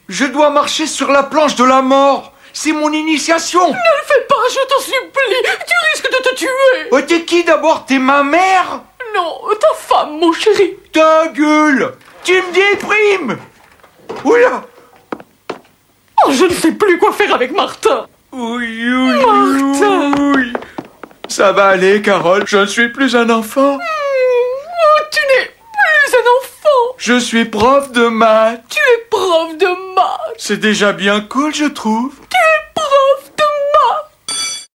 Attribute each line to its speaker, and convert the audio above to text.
Speaker 1: Je dois marcher sur la planche de la mort. C'est mon initiation.
Speaker 2: Ne le fais pas, je t'en supplie. Tu risques de te tuer.
Speaker 1: Oh, t'es qui d'abord? T'es ma mère?
Speaker 2: Non, ta femme, mon chéri.
Speaker 1: Ta gueule! Tu me déprimes! Oula!
Speaker 2: Oh, je ne sais plus quoi faire avec Martin.
Speaker 1: Oui, oui,
Speaker 2: Martin.
Speaker 1: oui. Ça va aller, Carole. Je ne suis plus un enfant.
Speaker 2: Oh, tu n'es plus un enfant.
Speaker 1: Je suis prof de maths.
Speaker 2: Tu es prof de maths.
Speaker 1: C'est déjà bien cool, je trouve.